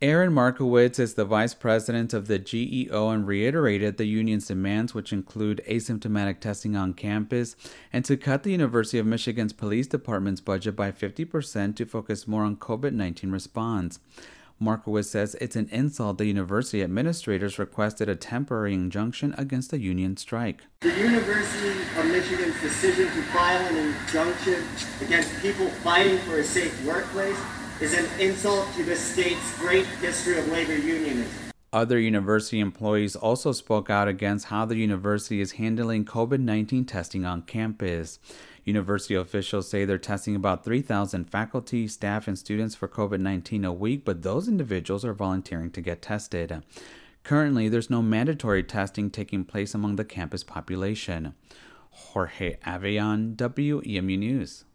Aaron Markowitz is the vice president of the GEO and reiterated the union's demands, which include asymptomatic testing on campus and to cut the University of Michigan's police department's budget by 50% to focus more on COVID-19 response. Markowitz says it's an insult the university administrators requested a temporary injunction against the union strike. The University of Michigan's decision to file an injunction against people fighting for a safe workplace is an insult to the state's great history of labor unionism. Other university employees also spoke out against how the university is handling COVID-19 testing on campus. University officials say they're testing about 3,000 faculty, staff, and students for COVID-19 a week, but those individuals are volunteering to get tested. Currently, there's no mandatory testing taking place among the campus population. Jorge Avean, WEMU News.